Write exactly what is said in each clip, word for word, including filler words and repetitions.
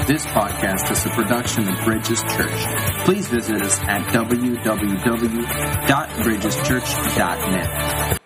This podcast is a production of Bridges Church. Please visit us at w w w dot bridges church dot net.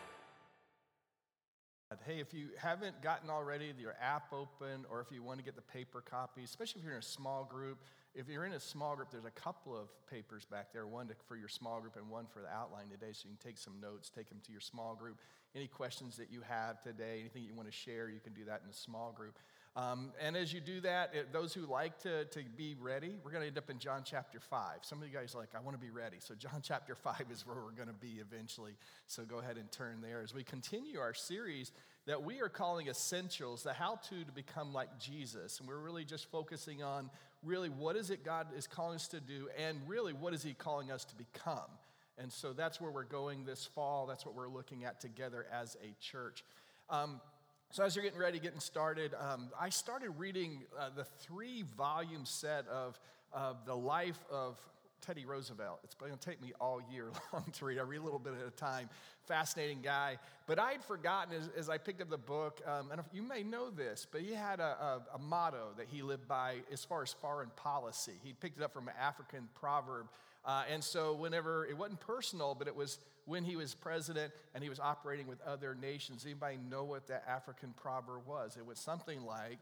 Hey, if you haven't gotten already your app open, or if you want to get the paper copy, especially if you're in a small group, if you're in a small group, there's a couple of papers back there, one to, for your small group and one for the outline today, so you can take some notes, take them to your small group. Any questions that you have today, anything you want to share, you can do that in a small group. Um, and as you do that, it, those who like to, to be ready, we're going to end up in John chapter five. Some of you guys are like, I want to be ready. So John chapter five is where we're going to be eventually. So go ahead and turn there as we continue our series that we are calling Essentials, the how-to to become like Jesus. And we're really just focusing on really what is it God is calling us to do, and really what is he calling us to become. And so that's where we're going this fall. That's what we're looking at together as a church. Um, So as you're getting ready, getting started, um, I started reading uh, the three-volume set of, of the life of Teddy Roosevelt. It's going to take me all year long to read. I read a little bit at a time. Fascinating guy. But I had forgotten as, as I picked up the book, um, and you may know this, but he had a, a, a motto that he lived by as far as foreign policy. He picked it up from an African proverb. Uh, and so whenever, it wasn't personal, but it was when he was president and he was operating with other nations. Anybody know what that African proverb was? It was something like,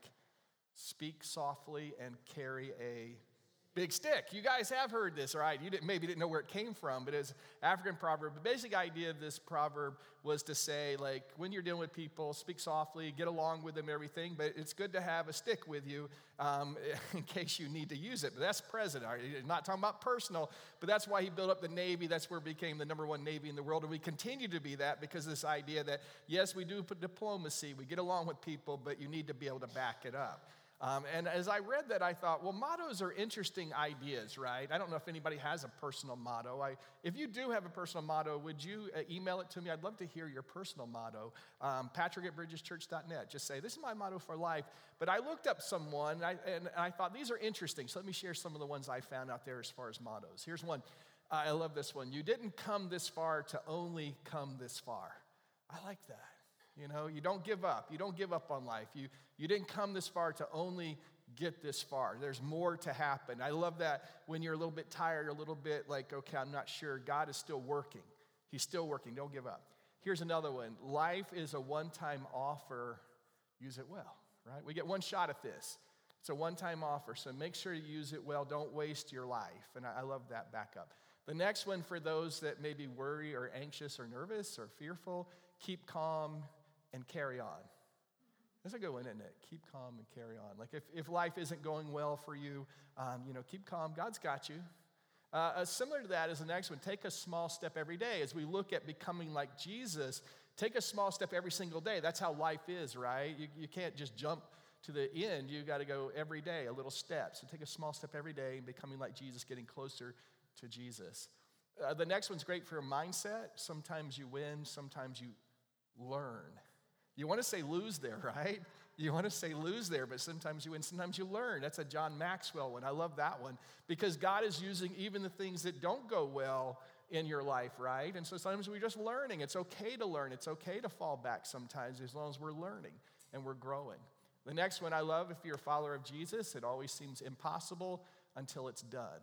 speak softly and carry a big stick. You guys have heard this, right? You didn't, maybe didn't know where it came from, but it's an African proverb. The basic idea of this proverb was to say, like, when you're dealing with people, speak softly, get along with them, everything, but it's good to have a stick with you um, in case you need to use it. But that's president. Right? Not talking about personal, but that's why he built up the Navy. That's where it became the number one Navy in the world, and we continue to be that because of this idea that, yes, we do put diplomacy, we get along with people, but you need to be able to back it up. Um, and as I read that, I thought, well, mottos are interesting ideas, right? I don't know if anybody has a personal motto. I, if you do have a personal motto, would you uh, email it to me? I'd love to hear your personal motto. Um, Patrick at bridges church dot net. Just say, this is my motto for life. But I looked up someone, and I, and, and I thought, these are interesting. So let me share some of the ones I found out there as far as mottos. Here's one. Uh, I love this one. You didn't come this far to only come this far. I like that. You know, you don't give up. You don't give up on life. You you didn't come this far to only get this far. There's more to happen. I love that when you're a little bit tired, a little bit like, okay, I'm not sure. God is still working. He's still working. Don't give up. Here's another one. Life is a one-time offer. Use it well, right? We get one shot at this. It's a one-time offer, so make sure you use it well. Don't waste your life. And I, I love that backup. The next one for those that maybe worry or anxious or nervous or fearful, keep calm and carry on. That's a good one, isn't it? Keep calm and carry on. Like if, if life isn't going well for you, um, you know, keep calm. God's got you. Uh, uh, similar to that is the next one. Take a small step every day. As we look at becoming like Jesus, take a small step every single day. That's how life is, right? You, you can't just jump to the end. You got to go every day, a little step. So take a small step every day and becoming like Jesus, getting closer to Jesus. Uh, the next one's great for your mindset. Sometimes you win, sometimes you learn. You want to say lose there, right? You want to say lose there, but sometimes you win, sometimes you learn. That's a John Maxwell one. I love that one because God is using even the things that don't go well in your life, right? And so sometimes we're just learning. It's okay to learn. It's okay to fall back sometimes as long as we're learning and we're growing. The next one I love, if you're a follower of Jesus, it always seems impossible until it's done,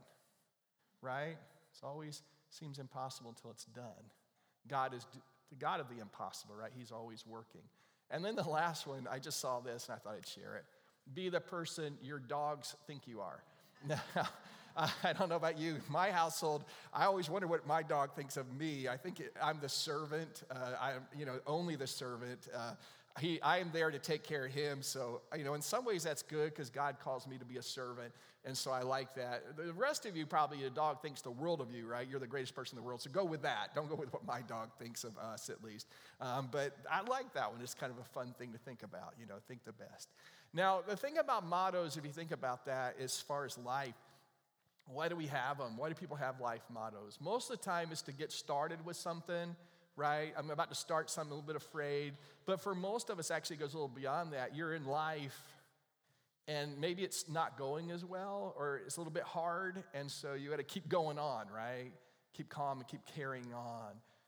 right? It always seems impossible until it's done. God is the God of the impossible, right? He's always working. And then the last one, I just saw this and I thought I'd share it. Be the person your dogs think you are. Now, I don't know about you. My household, I always wonder what my dog thinks of me. I think it, I'm the servant. Uh, I'm, you know, only the servant. Uh, he, I am there to take care of him. So, you know, in some ways that's good because God calls me to be a servant. And so I like that. The rest of you, probably your dog thinks the world of you, right? You're the greatest person in the world. So go with that. Don't go with what my dog thinks of us, at least. Um, but I like that one. It's kind of a fun thing to think about, you know, think the best. Now, the thing about mottos, if you think about that, as far as life, why do we have them? Why do people have life mottos? Most of the time is to get started with something, right? I'm about to start something, a little bit afraid. But for most of us, actually, it goes a little beyond that. You're in life, and maybe it's not going as well, or it's a little bit hard, and so you got to keep going on, right? Keep calm and keep carrying on.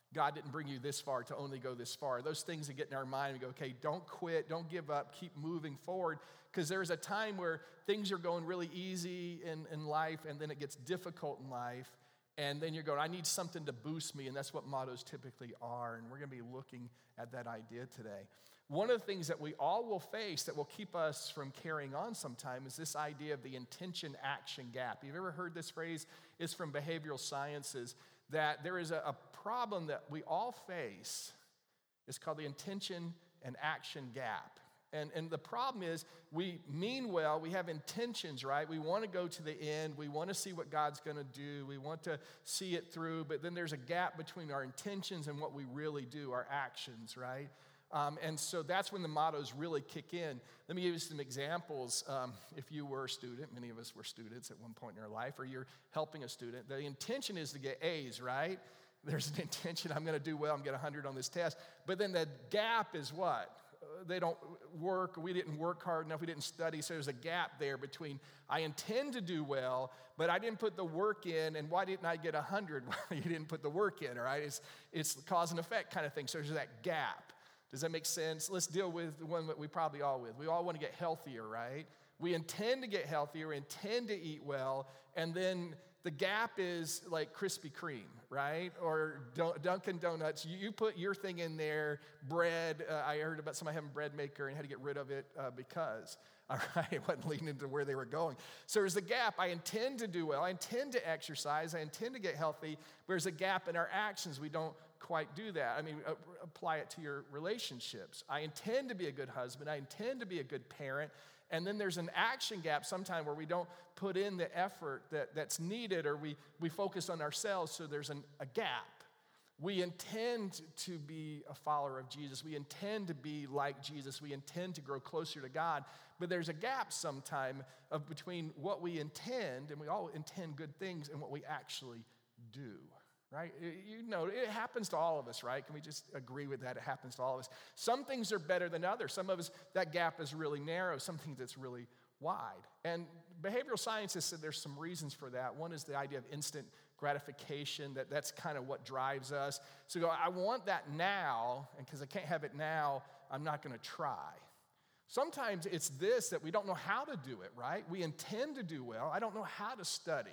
God didn't bring you this far to only go this far. Those things that get in our mind, we go, okay, don't quit, don't give up, keep moving forward, because there's a time where things are going really easy in, in life, and then it gets difficult in life, and then you're going, I need something to boost me, and that's what mottos typically are, and we're going to be looking at that idea today. One of the things that we all will face that will keep us from carrying on sometime is this idea of the intention-action gap. You've ever heard this phrase? It's from behavioral sciences, that there is a, a problem that we all face. It's called the intention and action gap. And, and the problem is we mean well, we have intentions, right? We want to go to the end. We want to see what God's going to do. We want to see it through. But then there's a gap between our intentions and what we really do, our actions, right? Um, and so that's when the mottos really kick in. Let me give you some examples. Um, if you were a student, many of us were students at one point in our life, or you're helping a student, the intention is to get A's, right? There's an intention, I'm going to do well, I'm going to get one hundred on this test. But then the gap is what? Uh, they don't work, we didn't work hard enough, we didn't study, so there's a gap there between I intend to do well, but I didn't put the work in, and why didn't I get one hundred? Well, you didn't put the work in, all right? It's, it's cause and effect kind of thing, so there's that gap. Does that make sense? Let's deal with the one that we probably all with. We all want to get healthier, right? We intend to get healthier, we intend to eat well, and then the gap is like Krispy Kreme, right? Or Dunkin' Donuts. You put your thing in there, bread. Uh, I heard about somebody having a bread maker and had to get rid of it uh, because, all right, it wasn't leading into where they were going. So there's a gap. I intend to do well. I intend to exercise. I intend to get healthy. But there's a gap in our actions. We don't quite do that. I mean, uh, apply it to your relationships. I intend to be a good husband. I intend to be a good parent. And then there's an action gap sometime where we don't put in the effort that, that's needed, or we, we focus on ourselves, so there's an, a gap. We intend to be a follower of Jesus. We intend to be like Jesus. We intend to grow closer to God. But there's a gap sometime of between what we intend, and we all intend good things, and what we actually do. Right? You know, it happens to all of us, right? Can we just agree with that? It happens to all of us. Some things are better than others. Some of us, that gap is really narrow. Some things it's really wide. And behavioral scientists said there's some reasons for that. One is the idea of instant gratification, that that's kind of what drives us. So you go, I want that now, and because I can't have it now, I'm not going to try. Sometimes it's this, that we don't know how to do it, right? We intend to do well. I don't know how to study.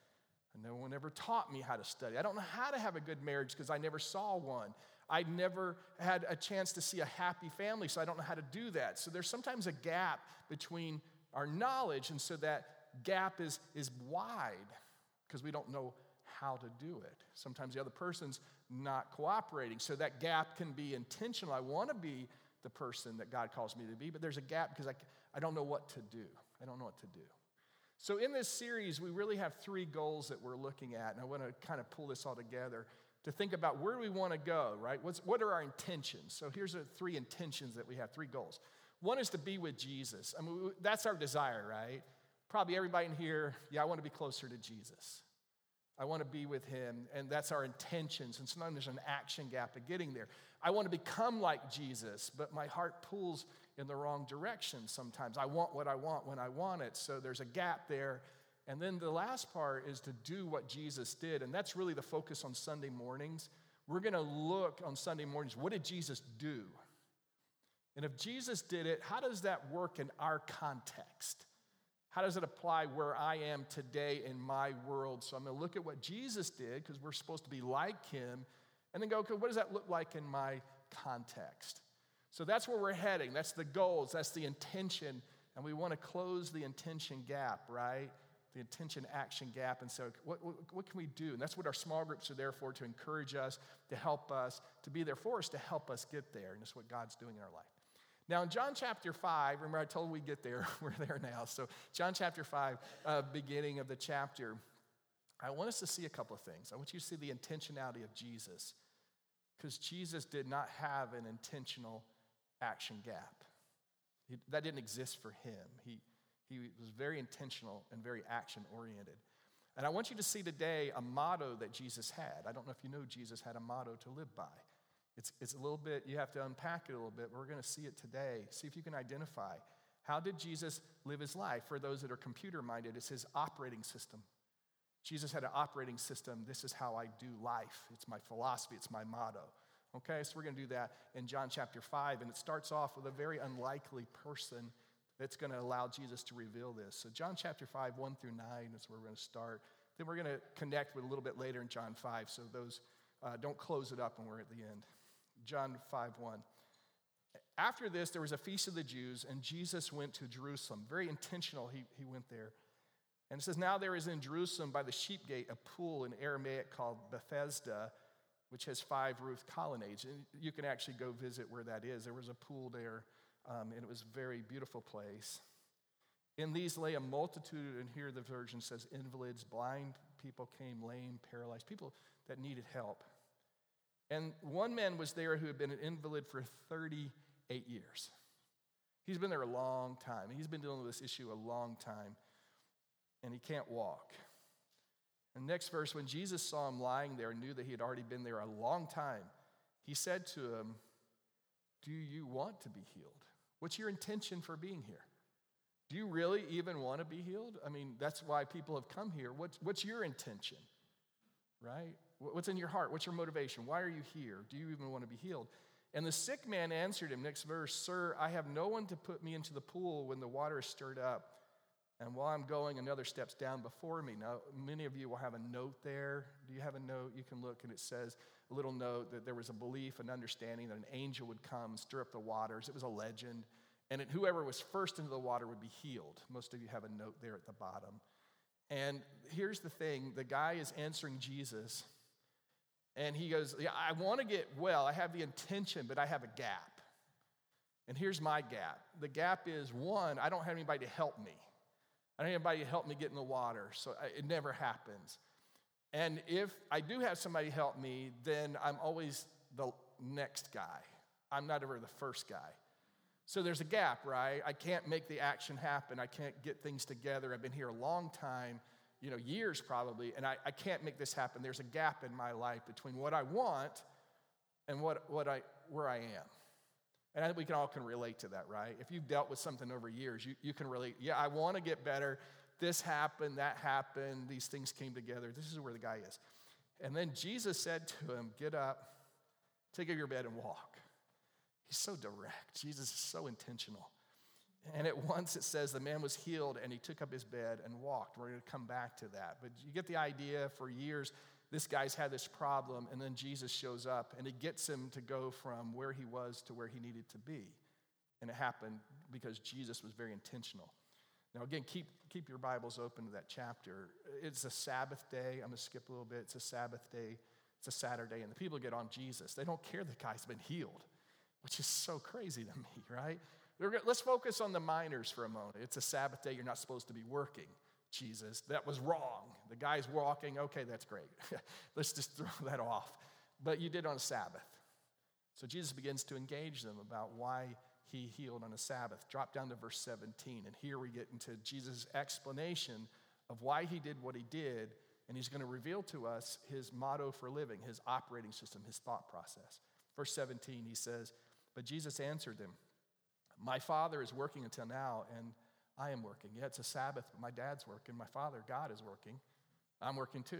No one ever taught me how to study. I don't know how to have a good marriage because I never saw one. I never had a chance to see a happy family, so I don't know how to do that. So there's sometimes a gap between our knowledge, and so that gap is, is wide because we don't know how to do it. Sometimes the other person's not cooperating, so that gap can be intentional. I want to be the person that God calls me to be, but there's a gap because I, I don't know what to do. I don't know what to do. So in this series, we really have three goals that we're looking at, and I want to kind of pull this all together to think about where do we want to go, right? What's, what are our intentions? So here's the three intentions that we have, three goals. One is to be with Jesus. I mean, that's our desire, right? Probably everybody in here, yeah, I want to be closer to Jesus. I want to be with him, and that's our intentions, and sometimes there's an action gap of getting there. I want to become like Jesus, but my heart pulls in the wrong direction sometimes. I want what I want when I want it, so there's a gap there. And then the last part is to do what Jesus did, and that's really the focus on Sunday mornings. We're going to look on Sunday mornings, what did Jesus do? And if Jesus did it, how does that work in our context? How does it apply where I am today in my world? So I'm going to look at what Jesus did, because we're supposed to be like him, and then go, okay, what does that look like in my context? So that's where we're heading. That's the goals. That's the intention. And we want to close the intention gap, right? The intention-action gap. And so what, what, what can we do? And that's what our small groups are there for, to encourage us, to help us, to be there for us, to help us get there. And that's what God's doing in our life. Now, in John chapter five, remember I told you we'd get there. We're there now. So John chapter five, uh, beginning of the chapter, I want us to see a couple of things. I want you to see the intentionality of Jesus, because Jesus did not have an intentional action gap. He, that didn't exist for him. He, he was very intentional and very action-oriented. And I want you to see today a motto that Jesus had. I don't know if you know Jesus had a motto to live by. It's, it's a little bit, you have to unpack it a little bit. We're going to see it today. See if you can identify. How did Jesus live his life? For those that are computer-minded, it's his operating system. Jesus had an operating system. This is how I do life. It's my philosophy. It's my motto. Okay, so we're going to do that in John chapter five, and it starts off with a very unlikely person that's going to allow Jesus to reveal this. So John chapter five, one through nine is where we're going to start. Then we're going to connect with a little bit later in John five, so those uh, don't close it up when we're at the end. John five, one. After this, there was a feast of the Jews, and Jesus went to Jerusalem. Very intentional, he, he went there. And it says, now there is in Jerusalem by the sheep gate a pool in Aramaic called Bethesda, which has five roofed colonnades. And you can actually go visit where that is. There was a pool there, um, and it was a very beautiful place. In these lay a multitude, and here the version says invalids, blind people came, lame, paralyzed, people that needed help. And one man was there who had been an invalid for thirty-eight years. He's been there a long time. He's been dealing with this issue a long time, and he can't walk. And next verse, when Jesus saw him lying there and knew that he had already been there a long time, he said to him, do you want to be healed? What's your intention for being here? Do you really even want to be healed? I mean, that's why people have come here. What's, what's your intention, right? What's in your heart? What's your motivation? Why are you here? Do you even want to be healed? And the sick man answered him, next verse, sir, I have no one to put me into the pool when the water is stirred up. And while I'm going, another steps down before me. Now, many of you will have a note there. Do you have a note? You can look, and it says a little note that there was a belief and understanding that an angel would come, stir up the waters. It was a legend. And it, whoever was first into the water would be healed. Most of you have a note there at the bottom. And here's the thing. The guy is answering Jesus. And he goes, yeah, I want to get well. I have the intention, but I have a gap. And here's my gap. The gap is, one, I don't have anybody to help me. I don't have anybody to help me get in the water, so it never happens. And if I do have somebody help me, then I'm always the next guy. I'm not ever the first guy. So there's a gap, right? I can't make the action happen. I can't get things together. I've been here a long time, you know, years probably, and I, I can't make this happen. There's a gap in my life between what I want and what, what I, where I am. And I think we can all can relate to that, right? If you've dealt with something over years, you, you can relate. Yeah, I want to get better. This happened, that happened. These things came together. This is where the guy is. And then Jesus said to him, get up, take up your bed and walk. He's so direct. Jesus is so intentional. And at once it says the man was healed and he took up his bed and walked. We're going to come back to that. But you get the idea. For years, this guy's had this problem, and then Jesus shows up, and it gets him to go from where he was to where he needed to be. And it happened because Jesus was very intentional. Now, again, keep, keep your Bibles open to that chapter. It's a Sabbath day. I'm going to skip a little bit. It's a Sabbath day. It's a Saturday, and the people get on Jesus. They don't care the guy's been healed, which is so crazy to me, right? Let's focus on the minors for a moment. It's a Sabbath day. You're not supposed to be working. Jesus, that was wrong. The guy's walking, okay, that's great. Let's just throw that off. But you did on a Sabbath. So Jesus begins to engage them about why he healed on a Sabbath. Drop down to verse seventeen, and here we get into Jesus' explanation of why he did what he did, and he's going to reveal to us his motto for living, his operating system, his thought process. Verse seventeen, he says, but Jesus answered them, my Father is working until now, and I am working. Yeah, it's a Sabbath, but my dad's working. My Father, God, is working. I'm working too.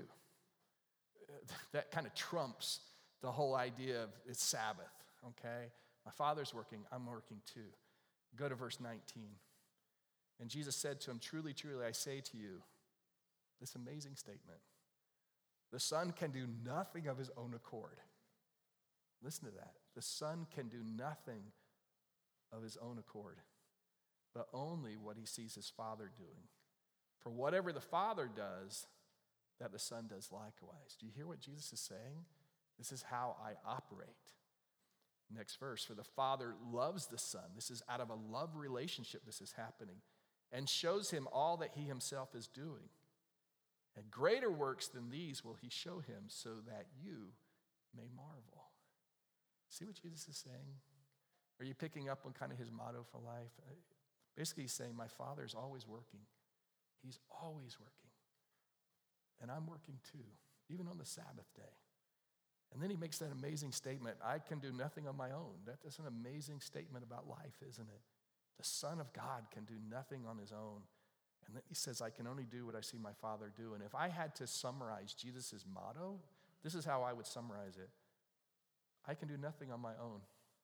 That kind of trumps the whole idea of it's Sabbath, okay? My Father's working. I'm working too. Go to verse nineteen. And Jesus said to him, truly, truly, I say to you, this amazing statement, the Son can do nothing of his own accord. Listen to that. The Son can do nothing of his own accord, but only what he sees his Father doing. For whatever the Father does, that the Son does likewise. Do you hear what Jesus is saying? This is how I operate. Next verse, for the Father loves the Son. This is out of a love relationship this is happening, and shows him all that he himself is doing. And greater works than these will he show him, so that you may marvel. See what Jesus is saying? Are you picking up on kind of his motto for life? Basically, he's saying, my Father is always working. He's always working. And I'm working too, even on the Sabbath day. And then he makes that amazing statement, I can do nothing on my own. That is an amazing statement about life, isn't it? The Son of God can do nothing on his own. And then he says, I can only do what I see my Father do. And if I had to summarize Jesus' motto, this is how I would summarize it. I can do nothing on my own.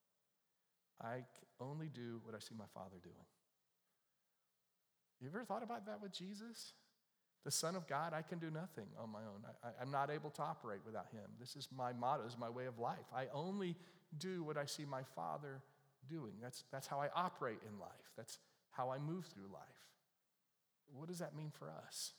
I can only do what I see my Father doing. You ever thought about that with Jesus? The Son of God, I can do nothing on my own. I, I, I'm not able to operate without him. This is my motto, this is my way of life. I only do what I see my Father doing. That's, that's how I operate in life. That's how I move through life. What does that mean for us?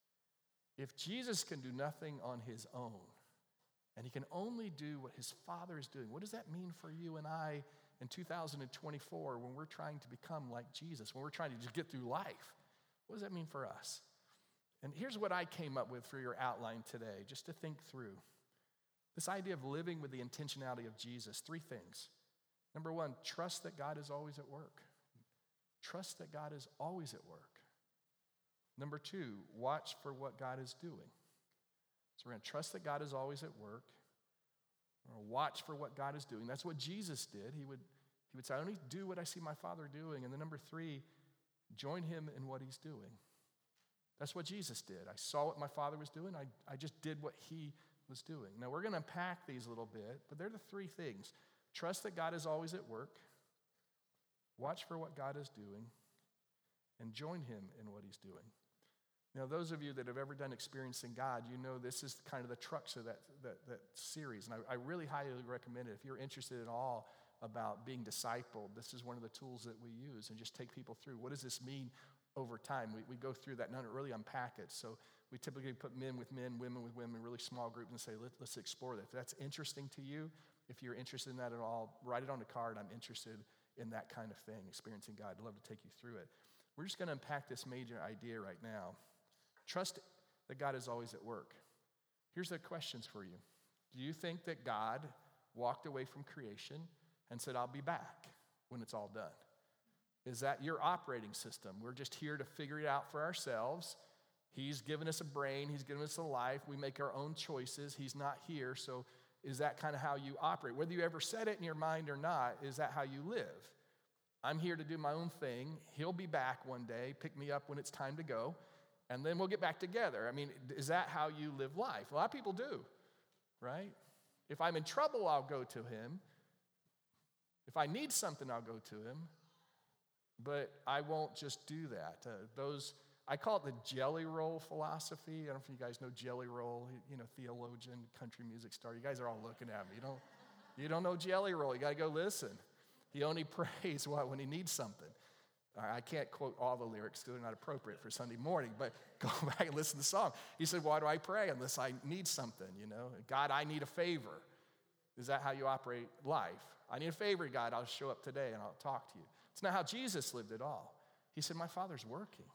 If Jesus can do nothing on his own, and he can only do what his Father is doing, what does that mean for you and I in two thousand twenty-four when we're trying to become like Jesus, when we're trying to just get through life? What does that mean for us? And here's what I came up with for your outline today, just to think through. This idea of living with the intentionality of Jesus. Three things. Number one, trust that God is always at work. Trust that God is always at work. Number two, watch for what God is doing. So we're going to trust that God is always at work. We're going to watch for what God is doing. That's what Jesus did. He would, he would say, I only do what I see my Father doing. And then number three, join him in what he's doing. That's what Jesus did. I saw what my Father was doing. I, I just did what he was doing. Now, we're going to unpack these a little bit, but they're the three things. Trust that God is always at work. Watch for what God is doing. And join him in what he's doing. Now, those of you that have ever done Experiencing God, you know this is kind of the crux of that, that, that series. And I, I really highly recommend it. If you're interested at all about being discipled, this is one of the tools that we use and just take people through. What does this mean over time? We, we go through that and really unpack it. So we typically put men with men, women with women, really small groups and say, Let, let's explore that. If that's interesting to you, if you're interested in that at all, write it on a card. I'm interested in that kind of thing, Experiencing God. I'd love to take you through it. We're just going to unpack this major idea right now. Trust that God is always at work. Here's the questions for you. Do you think that God walked away from creation and said, I'll be back when it's all done? Is that your operating system? We're just here to figure it out for ourselves. He's given us a brain. He's given us a life. We make our own choices. He's not here. So is that kind of how you operate? Whether you ever said it in your mind or not, is that how you live? I'm here to do my own thing. He'll be back one day, pick me up when it's time to go, and then we'll get back together. I mean, is that how you live life? A lot of people do, right? If I'm in trouble, I'll go to him. If I need something, I'll go to him. But I won't just do that. Uh, those, I call it the jelly roll philosophy. I don't know if you guys know Jelly Roll, you know, theologian, country music star. You guys are all looking at me. You don't, you don't know Jelly Roll. You got to go listen. He only prays what when he needs something. I can't quote all the lyrics, they're not appropriate for Sunday morning, but go back and listen to the song. He said, why do I pray unless I need something, you know? God, I need a favor. Is that how you operate life? I need a favor, God, I'll show up today and I'll talk to you. It's not how Jesus lived at all. He said, my Father's working.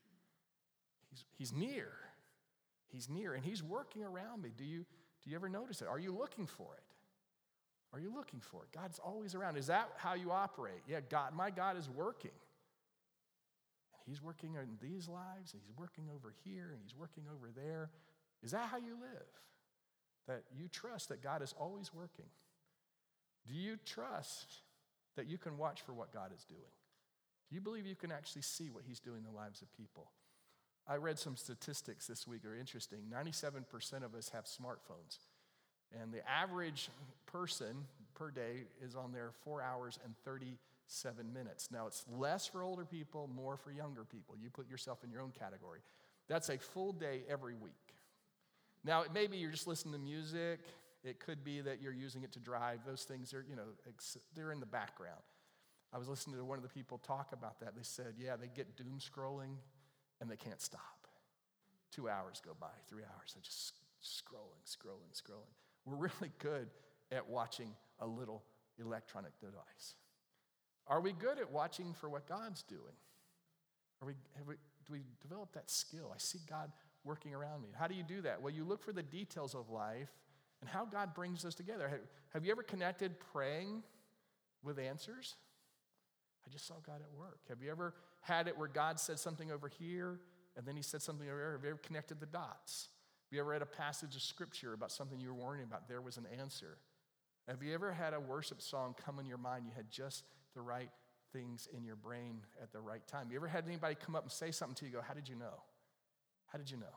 He's, he's near. He's near, and he's working around me. Do you, do you ever notice it? Are you looking for it? Are you looking for it? God's always around. Is that how you operate? Yeah, God, my God is working. He's working in these lives, and he's working over here, and he's working over there. Is that how you live? That you trust that God is always working? Do you trust that you can watch for what God is doing? Do you believe you can actually see what he's doing in the lives of people? I read some statistics this week that are interesting. ninety-seven percent of us have smartphones. And the average person per day is on there four hours and thirty-seven minutes. Now, it's less for older people, more for younger people. You put yourself in your own category. That's a full day every week. Now, it may be you're just listening to music. It could be that you're using it to drive. Those things are, you know, they're in the background. I was listening to one of the people talk about that. They said, yeah, they get doom scrolling, and they can't stop. Two hours go by, three hours. They're just scrolling, scrolling, scrolling. We're really good at watching a little electronic device. Are we good at watching for what God's doing? Are we, have we, do we develop that skill? I see God working around me. How do you do that? Well, you look for the details of life and how God brings us together. Have, have you ever connected praying with answers? I just saw God at work. Have you ever had it where God said something over here and then he said something over here? Have you ever connected the dots? Have you ever read a passage of scripture about something you were worrying about? There was an answer. Have you ever had a worship song come in your mind? You had just the right things in your brain at the right time. You ever had anybody come up and say something to you, go, how did you know? How did you know?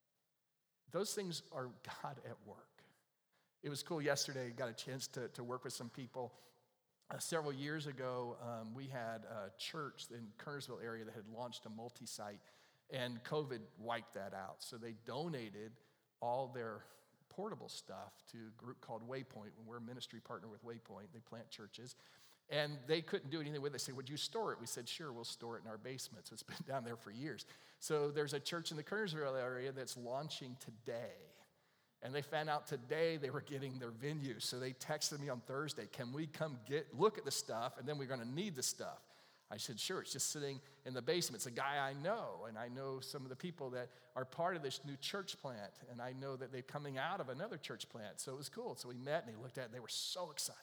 Those things are God at work. It was cool yesterday, got a chance to, to work with some people. Uh, several years ago, um, we had a church in Kernersville area that had launched a multi-site, and COVID wiped that out. So they donated all their portable stuff to a group called Waypoint. When we're a ministry partner with Waypoint, they plant churches. And they couldn't do anything with it. They said, would you store it? We said, sure, we'll store it in our basement. So it's been down there for years. So there's a church in the Kernersville area that's launching today. And they found out today they were getting their venue. So they texted me on Thursday, can we come get look at the stuff, and then we're going to need the stuff. I said, sure, it's just sitting in the basement. It's a guy I know, and I know some of the people that are part of this new church plant, and I know that they're coming out of another church plant. So it was cool. So we met, and he looked at it, and they were so excited.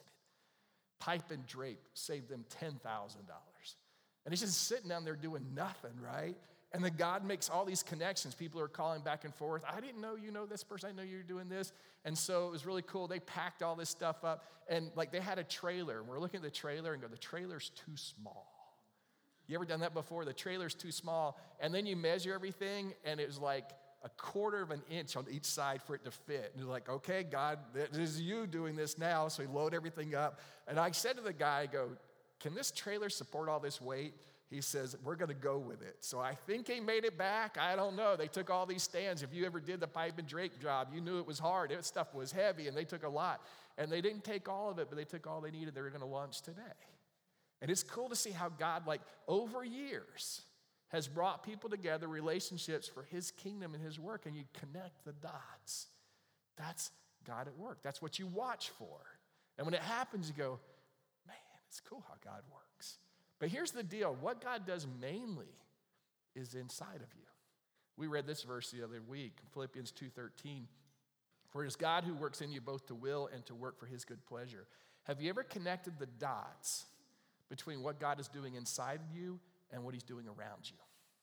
Pipe and Drape saved them ten thousand dollars. And he's just sitting down there doing nothing, right? And then God makes all these connections. People are calling back and forth. I didn't know you know this person. I know you're doing this. And so it was really cool. They packed all this stuff up. And like they had a trailer. And we're looking at the trailer and go, the trailer's too small. You ever done that before? The trailer's too small. And then you measure everything, and it was like a quarter of an inch on each side for it to fit. And you're like, okay, God, this is you doing this now. So we load everything up. And I said to the guy, I go, can this trailer support all this weight? He says, we're going to go with it. So I think he made it back. I don't know. They took all these stands. If you ever did the pipe and drape job, you knew it was hard. It stuff was heavy, and they took a lot. And they didn't take all of it, but they took all they needed. They were going to launch today. And it's cool to see how God, like over years, has brought people together, relationships for his kingdom and his work, and you connect the dots. That's God at work. That's what you watch for. And when it happens, you go, man, it's cool how God works. But here's the deal. What God does mainly is inside of you. We read this verse the other week, Philippians two thirteen. For it is God who works in you both to will and to work for his good pleasure. Have you ever connected the dots between what God is doing inside of you and what he's doing around you?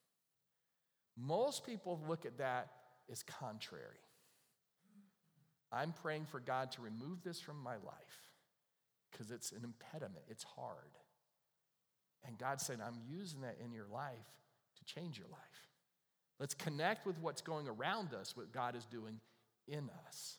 Most people look at that as contrary. I'm praying for God to remove this from my life because it's an impediment. It's hard. And God said, I'm using that in your life to change your life. Let's connect with what's going around us, what God is doing in us.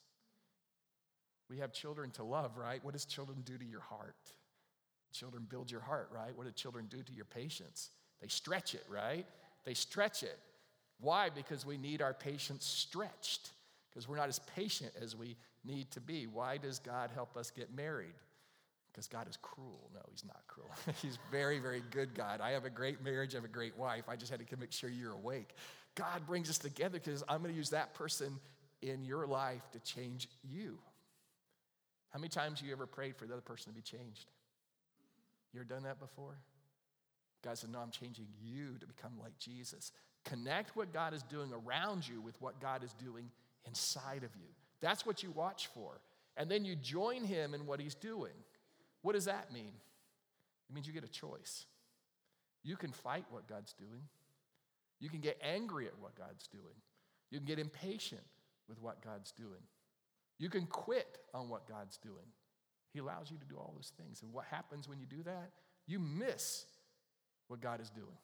We have children to love, right? What does children do to your heart? Children build your heart, right? What do children do to your patience? They stretch it, right? They stretch it. Why? Because we need our patience stretched, because we're not as patient as we need to be. Why does God help us get married? Because God is cruel. No, he's not cruel. He's very, very good God. I have a great marriage. I have a great wife. I just had to make sure you're awake. God brings us together because I'm going to use that person in your life to change you. How many times have you ever prayed for the other person to be changed? You ever done that before? God said, no, I'm changing you to become like Jesus. Connect what God is doing around you with what God is doing inside of you. That's what you watch for. And then you join him in what he's doing. What does that mean? It means you get a choice. You can fight what God's doing. You can get angry at what God's doing. You can get impatient with what God's doing. You can quit on what God's doing. He allows you to do all those things. And what happens when you do that? You miss what God is doing.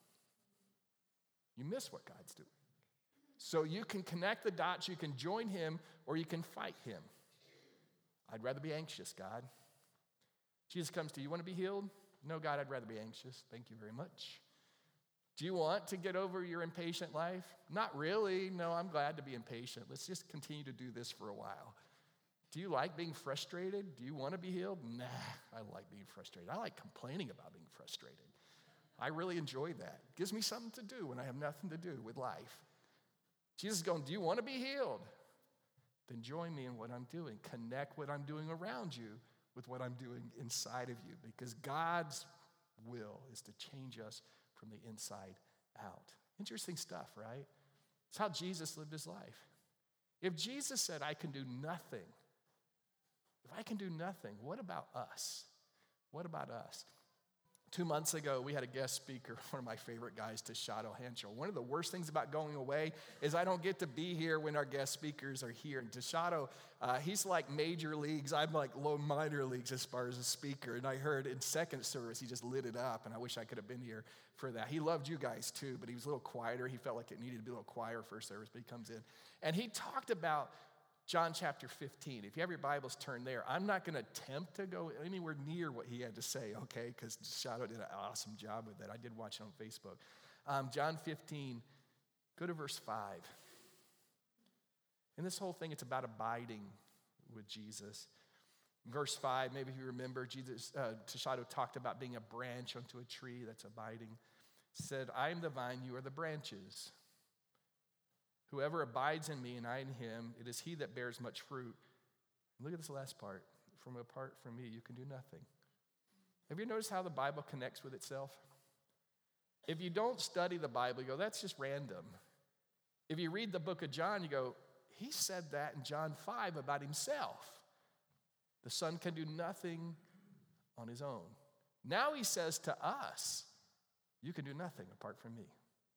You miss what God's doing. So you can connect the dots, you can join him, or you can fight him. I'd rather be anxious, God. Jesus comes to you, you want to be healed? No, God, I'd rather be anxious. Thank you very much. Do you want to get over your impatient life? Not really. No, I'm glad to be impatient. Let's just continue to do this for a while. Do you like being frustrated? Do you want to be healed? Nah, I like being frustrated. I like complaining about being frustrated. I really enjoy that. It gives me something to do when I have nothing to do with life. Jesus is going, do you want to be healed? Then join me in what I'm doing. Connect what I'm doing around you with what I'm doing inside of you, because God's will is to change us from the inside out. Interesting stuff, right? It's how Jesus lived his life. If Jesus said, I can do nothing, if I can do nothing, what about us? What about us? Two months ago, we had a guest speaker, one of my favorite guys, Tashado Hanchel. One of the worst things about going away is I don't get to be here when our guest speakers are here. And Tashado, uh, he's like major leagues. I'm like low minor leagues as far as a speaker. And I heard in second service, he just lit it up. And I wish I could have been here for that. He loved you guys too, but he was a little quieter. He felt like it needed to be a little quieter first service, but he comes in. And he talked about John chapter fifteen. If you have your Bibles, turn there. I'm not going to attempt to go anywhere near what he had to say, okay, because Shadow did an awesome job with that. I did watch it on Facebook. Um, John fifteen, go to verse five. And this whole thing, it's about abiding with Jesus. Verse five, maybe if you remember, Jesus, uh, Tashado talked about being a branch onto a tree that's abiding. Said, I am the vine, you are the branches. Whoever abides in me and I in him, it is he that bears much fruit. Look at this last part. From apart from me, you can do nothing. Have you noticed how the Bible connects with itself? If you don't study the Bible, you go, that's just random. If you read the book of John, you go, he said that in John five about himself. The Son can do nothing on his own. Now he says to us, you can do nothing apart from me.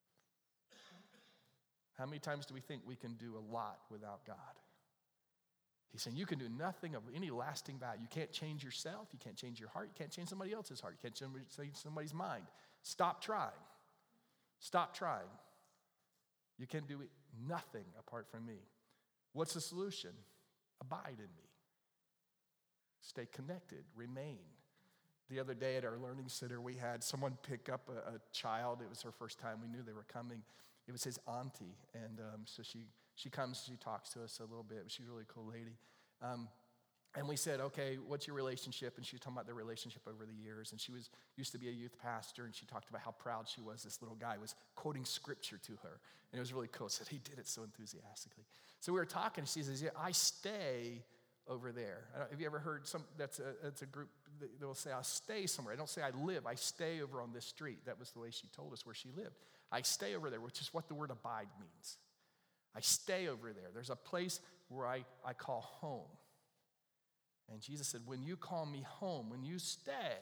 How many times do we think we can do a lot without God? He's saying you can do nothing of any lasting value. You can't change yourself. You can't change your heart. You can't change somebody else's heart. You can't change somebody's mind. Stop trying. Stop trying. You can do nothing apart from me. What's the solution? Abide in me. Stay connected. Remain. The other day at our learning center, we had someone pick up a, a child. It was her first time. We knew they were coming. It was his auntie, and um, so she she comes, she talks to us a little bit. She's a really cool lady. Um, and we said, okay, what's your relationship? And she was talking about their relationship over the years. And she was used to be a youth pastor, and she talked about how proud she was. This little guy was quoting scripture to her, and it was really cool. So he did it so enthusiastically. So we were talking, and she says, yeah, I stay over there. I don't, have you ever heard some, that's a, that's a group that will say, I stay somewhere. I don't say I live, I stay over on this street. That was the way she told us where she lived. I stay over there, which is what the word abide means. I stay over there. There's a place where I, I call home. And Jesus said, when you call me home, when you stay,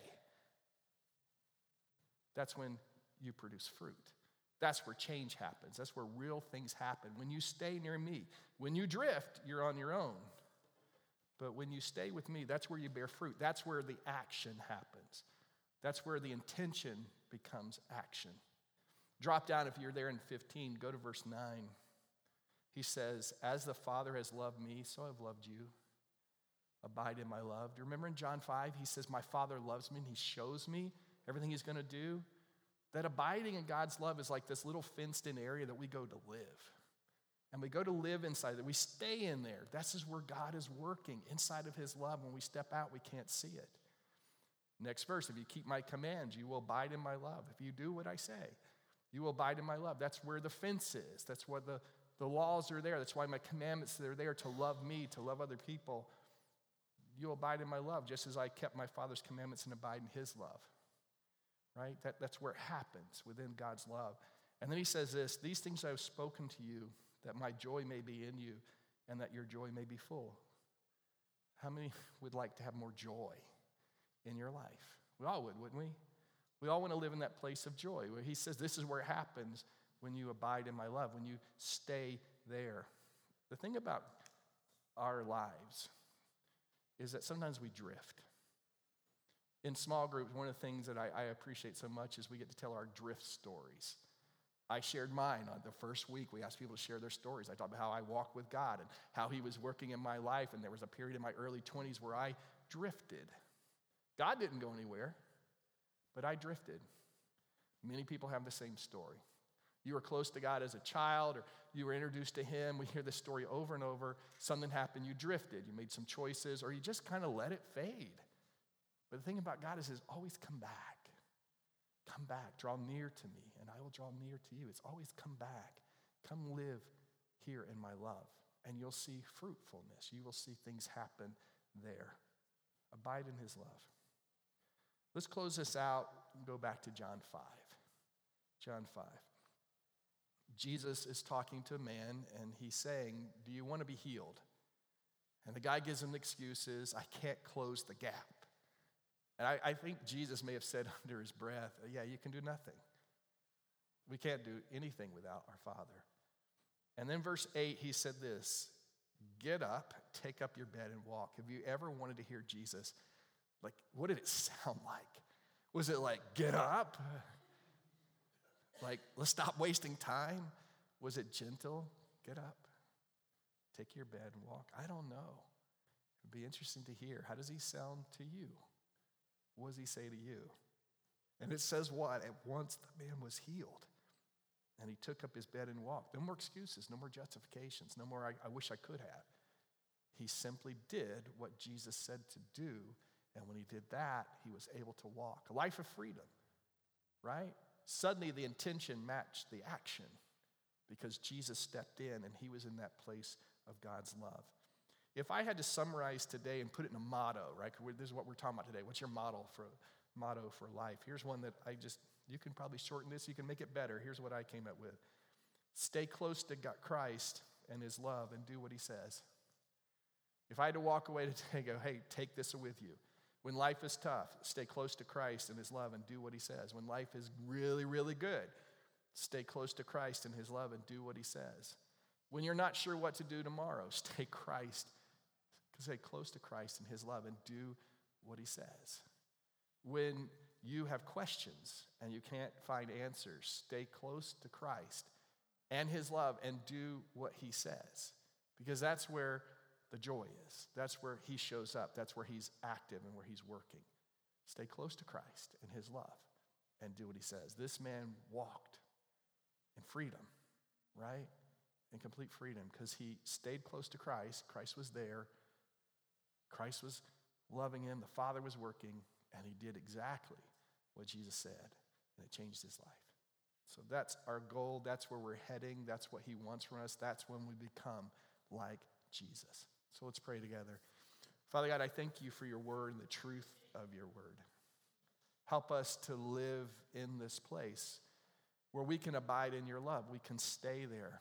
that's when you produce fruit. That's where change happens. That's where real things happen. When you stay near me. When you drift, you're on your own. But when you stay with me, that's where you bear fruit. That's where the action happens. That's where the intention becomes action. Drop down, if you're there in fifteen, go to verse nine. He says, as the Father has loved me, so I've loved you. Abide in my love. Do you remember in John five, he says, my Father loves me, and he shows me everything he's going to do? That abiding in God's love is like this little fenced-in area that we go to live. And we go to live inside that. We stay in there. This is where God is working, inside of his love. When we step out, we can't see it. Next verse, if you keep my commands, you will abide in my love. If you do what I say, you will abide in my love. That's where the fence is. That's where the, the laws are there. That's why my commandments are there, to love me, to love other people. You'll abide in my love, just as I kept my Father's commandments and abide in his love. Right? That, that's where it happens, within God's love. And then he says this, these things I have spoken to you, that my joy may be in you, and that your joy may be full. How many would like to have more joy in your life? We all would, wouldn't we? We all want to live in that place of joy, where he says this is where it happens when you abide in my love, when you stay there. The thing about our lives is that sometimes we drift. In small groups, one of the things that I, I appreciate so much is we get to tell our drift stories. I shared mine on the first week. We asked people to share their stories. I talked about how I walked with God and how he was working in my life, and there was a period in my early twenties where I drifted. God didn't go anywhere, but I drifted. Many people have the same story. You were close to God as a child, or you were introduced to him. We hear this story over and over. Something happened, you drifted. You made some choices, or you just kind of let it fade. But the thing about God is, is always come back. Come back, draw near to me, and I will draw near to you. It's always come back. Come live here in my love, and you'll see fruitfulness. You will see things happen there. Abide in his love. Let's close this out and go back to John five. John five. Jesus is talking to a man, and he's saying, do you want to be healed? And the guy gives him excuses. I can't close the gap. And I, I think Jesus may have said under his breath, yeah, you can do nothing. We can't do anything without our Father. And then verse eight, he said this, get up, take up your bed and walk. Have you ever wanted to hear Jesus? Like, what did it sound like? Was it like, get up? Like, let's stop wasting time? Was it gentle? Get up, take your bed and walk. I don't know. It'd be interesting to hear. How does he sound to you? What does he say to you? And it says what? At once the man was healed. And he took up his bed and walked. No more excuses, no more justifications, no more I, I wish I could have. He simply did what Jesus said to do. And when he did that, he was able to walk. A life of freedom, right? Suddenly the intention matched the action because Jesus stepped in and he was in that place of God's love. If I had to summarize today and put it in a motto, right? This is what we're talking about today. What's your motto for motto for life? Here's one that I just, you can probably shorten this, you can make it better. Here's what I came up with. Stay close to God, Christ and his love and do what he says. If I had to walk away today, go, hey, take this with you. When life is tough, stay close to Christ and his love and do what he says. When life is really, really good, stay close to Christ and his love and do what he says. When you're not sure what to do tomorrow, stay Christ, stay close to Christ and his love and do what he says. When you have questions and you can't find answers, stay close to Christ and his love and do what he says. Because that's where the joy is. That's where he shows up. That's where he's active and where he's working. Stay close to Christ and his love and do what he says. This man walked in freedom, right? In complete freedom because he stayed close to Christ. Christ was there. Christ was loving him. The Father was working, and he did exactly what Jesus said, and it changed his life. So that's our goal. That's where we're heading. That's what he wants from us. That's when we become like Jesus. So let's pray together. Father God, I thank you for your word and the truth of your word. Help us to live in this place where we can abide in your love. We can stay there.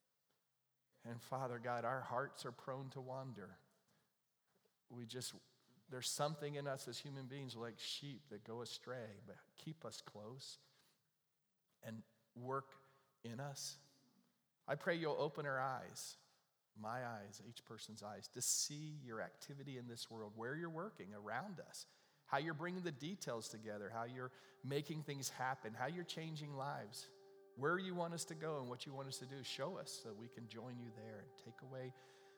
And Father God, our hearts are prone to wander. We just, there's something in us as human beings like sheep that go astray, but keep us close and work in us. I pray you'll open our eyes, my eyes, each person's eyes, to see your activity in this world, where you're working around us, how you're bringing the details together, how you're making things happen, how you're changing lives, where you want us to go and what you want us to do. Show us so we can join you there and take away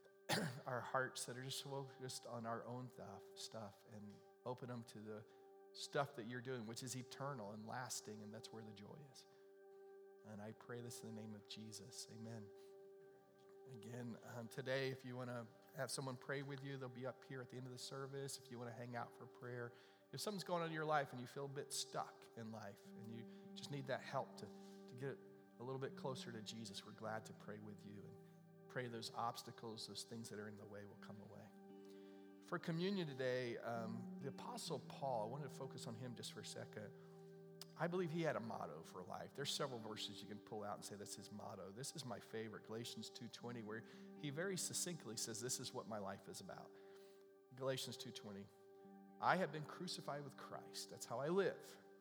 our hearts that are just focused on our own stuff and open them to the stuff that you're doing, which is eternal and lasting, and that's where the joy is. And I pray this in the name of Jesus. Amen. Again, um, today, if you want to have someone pray with you, they'll be up here at the end of the service. If you want to hang out for prayer, if something's going on in your life and you feel a bit stuck in life and you just need that help to, to get a little bit closer to Jesus, we're glad to pray with you and pray those obstacles, those things that are in the way will come away. For communion today, um, the Apostle Paul, I wanted to focus on him just for a second. I believe he had a motto for life. There's several verses you can pull out and say that's his motto. This is my favorite, Galatians two twenty, where he very succinctly says, this is what my life is about. Galatians two twenty, I have been crucified with Christ. That's how I live.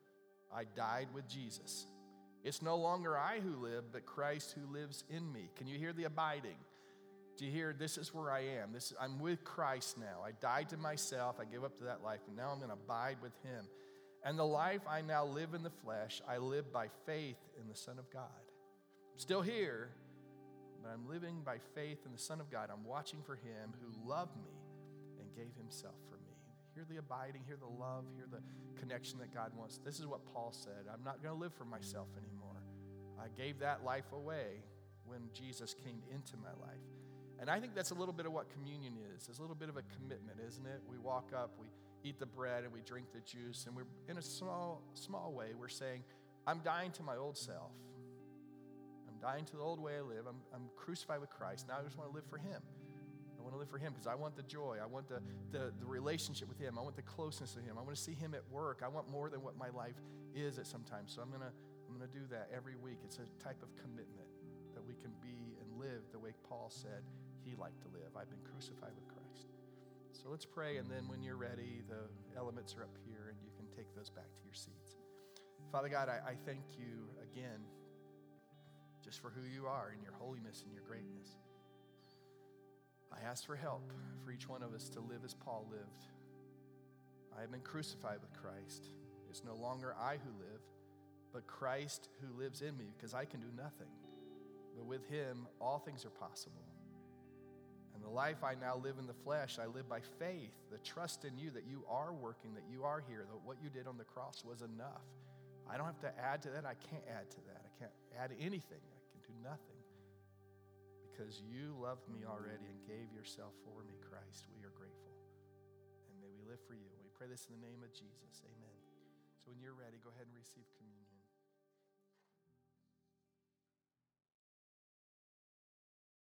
I died with Jesus. It's no longer I who live, but Christ who lives in me. Can you hear the abiding? Do you hear, this is where I am. This, I'm with Christ now. I died to myself. I gave up to that life, and now I'm going to abide with him. And the life I now live in the flesh, I live by faith in the Son of God. I'm still here, but I'm living by faith in the Son of God. I'm watching for him who loved me and gave himself for me. Hear the abiding, hear the love, hear the connection that God wants. This is what Paul said. I'm not going to live for myself anymore. I gave that life away when Jesus came into my life. And I think that's a little bit of what communion is. It's a little bit of a commitment, isn't it? We walk up, we eat the bread, and we drink the juice, and we're in a small, small way, we're saying, I'm dying to my old self. I'm dying to the old way I live. I'm, I'm crucified with Christ. Now I just want to live for him. I want to live for him because I want the joy. I want the, the, the relationship with him. I want the closeness of him. I want to see him at work. I want more than what my life is at sometimes. So I'm going to I'm going to do that every week. It's a type of commitment that we can be and live the way Paul said he liked to live. I've been crucified with Christ. So let's pray, and then when you're ready, the elements are up here, and you can take those back to your seats. Father God, I, I thank you again just for who you are and your holiness and your greatness. I ask for help for each one of us to live as Paul lived. I have been crucified with Christ. It's no longer I who live, but Christ who lives in me, because I can do nothing. But with him, all things are possible. And the life I now live in the flesh, I live by faith, the trust in you that you are working, that you are here, that what you did on the cross was enough. I don't have to add to that. I can't add to that. I can't add anything. I can do nothing. Because you loved me already and gave yourself for me, Christ. We are grateful. And may we live for you. We pray this in the name of Jesus. Amen. So when you're ready, go ahead and receive communion.